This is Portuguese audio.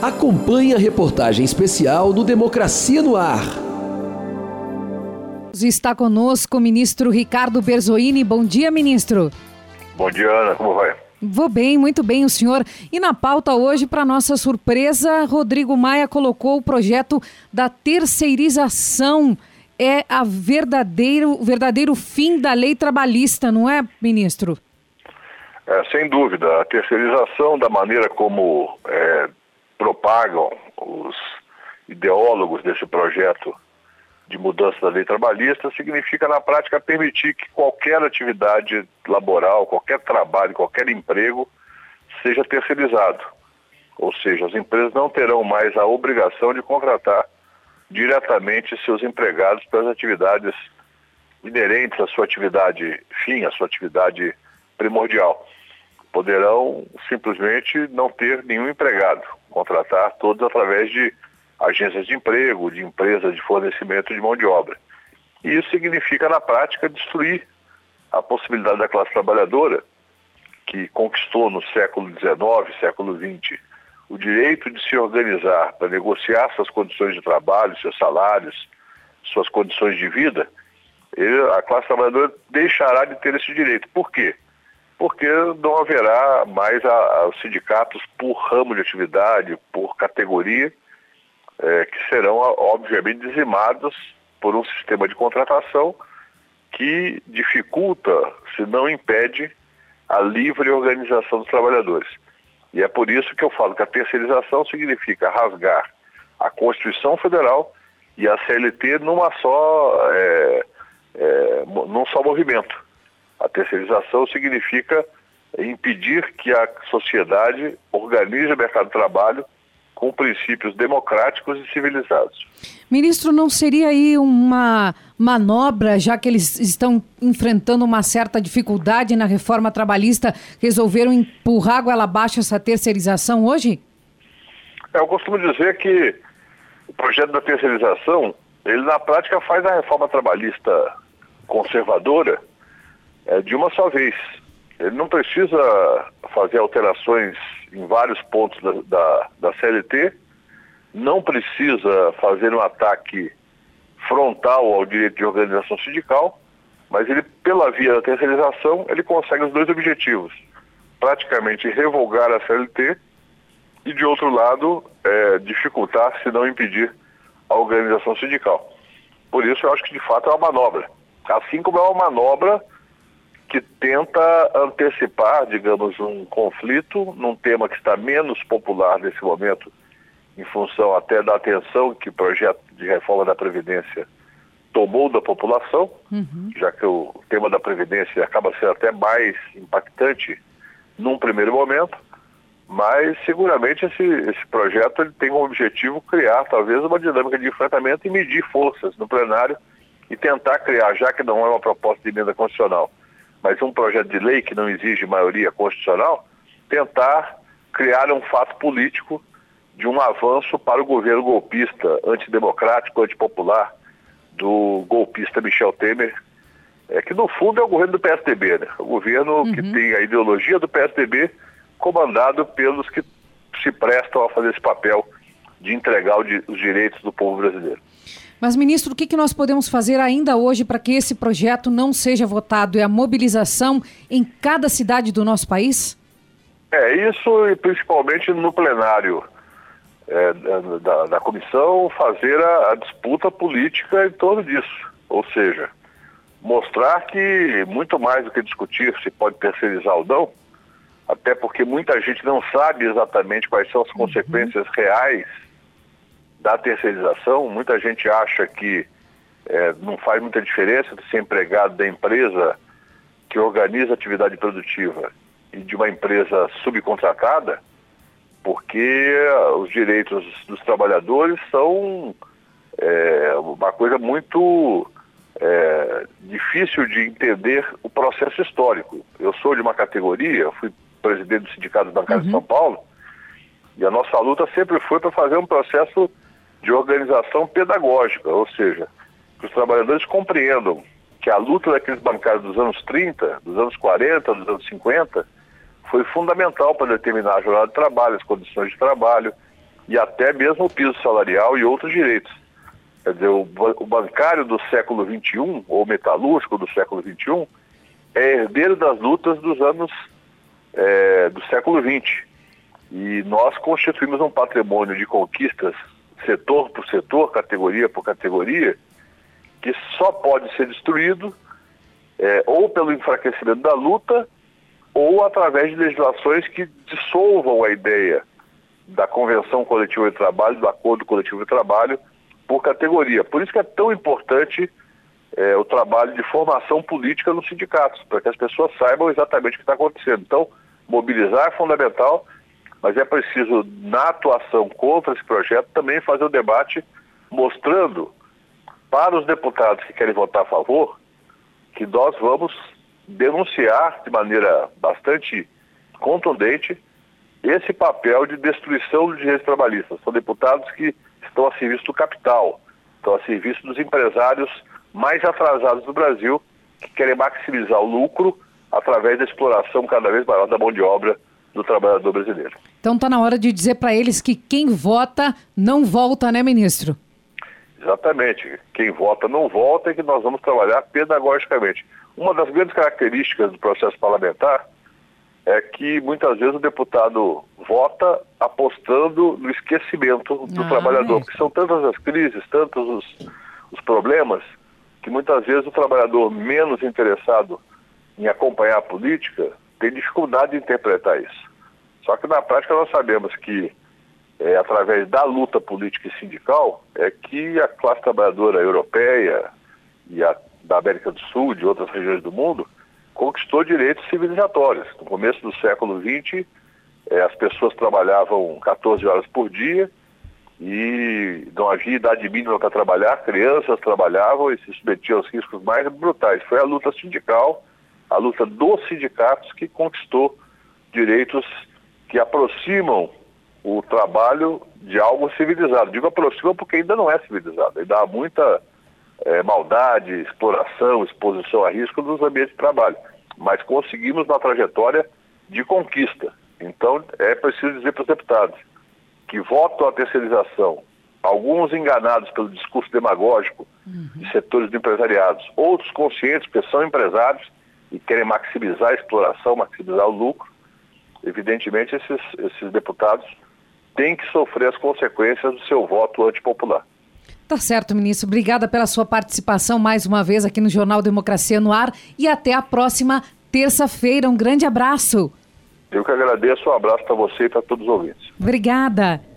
Acompanhe a reportagem especial do Democracia no Ar. Está conosco o ministro Ricardo Berzoini. Bom dia, ministro. Bom dia, Ana. Como vai? Vou bem, muito bem, o senhor. E na pauta hoje, para nossa surpresa, Rodrigo Maia colocou o projeto da terceirização. É o verdadeiro fim da lei trabalhista, não é, ministro? Sem dúvida. A terceirização, da maneira como propagam os ideólogos desse projeto de mudança da lei trabalhista, significa na prática permitir que qualquer atividade laboral, qualquer trabalho, qualquer emprego seja terceirizado. Ou seja, as empresas não terão mais a obrigação de contratar diretamente seus empregados para as atividades inerentes à sua atividade fim, à sua atividade primordial. Poderão simplesmente não ter nenhum empregado, contratar todos através de agências de emprego, de empresas de fornecimento de mão de obra. E isso significa, na prática, destruir a possibilidade da classe trabalhadora, que conquistou no século XIX, século XX, o direito de se organizar para negociar suas condições de trabalho, seus salários, suas condições de vida. A classe trabalhadora deixará de ter esse direito. Por quê? Porque não haverá mais os sindicatos por ramo de atividade, por categoria, que serão, obviamente, dizimados por um sistema de contratação que dificulta, se não impede, a livre organização dos trabalhadores. E é por isso que eu falo que a terceirização significa rasgar a Constituição Federal e a CLT num só movimento. A terceirização significa impedir que a sociedade organize o mercado de trabalho com princípios democráticos e civilizados. Ministro, não seria aí uma manobra, já que eles estão enfrentando uma certa dificuldade na reforma trabalhista, resolveram empurrar goela abaixo essa terceirização hoje? Eu costumo dizer que o projeto da terceirização, ele na prática faz a reforma trabalhista conservadora de uma só vez. Ele não precisa fazer alterações em vários pontos da CLT, não precisa fazer um ataque frontal ao direito de organização sindical, mas ele, pela via da terceirização, ele consegue os dois objetivos: praticamente revogar a CLT e, de outro lado, dificultar, se não impedir, a organização sindical. Por isso, eu acho que, de fato, é uma manobra. Assim como é uma manobra que tenta antecipar, digamos, um conflito num tema que está menos popular nesse momento, em função até da atenção que o projeto de reforma da Previdência tomou da população, já que o tema da Previdência acaba sendo até mais impactante num primeiro momento, mas seguramente esse projeto ele tem como objetivo criar talvez uma dinâmica de enfrentamento e medir forças no plenário e tentar criar, já que não é uma proposta de emenda constitucional, mas um projeto de lei que não exige maioria constitucional, tentar criar um fato político de um avanço para o governo golpista, antidemocrático, antipopular, do golpista Michel Temer, que no fundo é o governo do PSDB, né? O governo que tem a ideologia do PSDB, comandado pelos que se prestam a fazer esse papel de entregar os direitos do povo brasileiro. Mas, ministro, o que nós podemos fazer ainda hoje para que esse projeto não seja votado? É a mobilização em cada cidade do nosso país? Isso, e principalmente no plenário da comissão, fazer a disputa política em torno disso. Ou seja, mostrar que, muito mais do que discutir se pode terceirizar ou não, até porque muita gente não sabe exatamente quais são as consequências reais da terceirização. Muita gente acha que não faz muita diferença de ser empregado da empresa que organiza a atividade produtiva e de uma empresa subcontratada, porque os direitos dos trabalhadores são uma coisa muito difícil de entender o processo histórico. Eu sou de uma categoria, fui presidente do Sindicato Bancário de São Paulo, e a nossa luta sempre foi para fazer um processo de organização pedagógica, ou seja, que os trabalhadores compreendam que a luta daqueles bancários dos anos 30, dos anos 40, dos anos 50, foi fundamental para determinar a jornada de trabalho, as condições de trabalho, e até mesmo o piso salarial e outros direitos. Quer dizer, o bancário do século XXI, ou metalúrgico do século XXI, é herdeiro das lutas dos anos do século XX. E nós constituímos um patrimônio de conquistas, setor por setor, categoria por categoria, que só pode ser destruído ou pelo enfraquecimento da luta ou através de legislações que dissolvam a ideia da Convenção Coletiva de Trabalho, do Acordo Coletivo de Trabalho, por categoria. Por isso que é tão importante o trabalho de formação política nos sindicatos, para que as pessoas saibam exatamente o que está acontecendo. Então, mobilizar é fundamental, mas é preciso, na atuação contra esse projeto, também fazer o debate mostrando para os deputados que querem votar a favor que nós vamos denunciar de maneira bastante contundente esse papel de destruição dos direitos trabalhistas. São deputados que estão a serviço do capital, estão a serviço dos empresários mais atrasados do Brasil, que querem maximizar o lucro através da exploração cada vez maior da mão de obra do trabalhador brasileiro. Então está na hora de dizer para eles que quem vota não volta, né, ministro? Exatamente. Quem vota não volta e que nós vamos trabalhar pedagogicamente. Uma das grandes características do processo parlamentar é que muitas vezes o deputado vota apostando no esquecimento do trabalhador, porque são tantas as crises, tantos os problemas, que muitas vezes o trabalhador menos interessado em acompanhar a política tem dificuldade de interpretar isso. Só que na prática nós sabemos que através da luta política e sindical é que a classe trabalhadora europeia e da América do Sul, de outras regiões do mundo, conquistou direitos civilizatórios. No começo do século XX, as pessoas trabalhavam 14 horas por dia e não havia idade mínima para trabalhar, crianças trabalhavam e se submetiam aos riscos mais brutais. Foi a luta sindical, a luta dos sindicatos que conquistou direitos que aproximam o trabalho de algo civilizado. Digo aproxima porque ainda não é civilizado, ainda há muita maldade, exploração, exposição a risco nos ambientes de trabalho. Mas conseguimos uma trajetória de conquista. Então é preciso dizer para os deputados que votam a terceirização, alguns enganados pelo discurso demagógico de setores do empresariado, outros conscientes porque são empresários e querem maximizar a exploração, maximizar o lucro. Evidentemente esses deputados têm que sofrer as consequências do seu voto antipopular. Tá certo, ministro. Obrigada pela sua participação mais uma vez aqui no Jornal Democracia no Ar e até a próxima terça-feira. Um grande abraço. Eu que agradeço. Um abraço para você e para todos os ouvintes. Obrigada.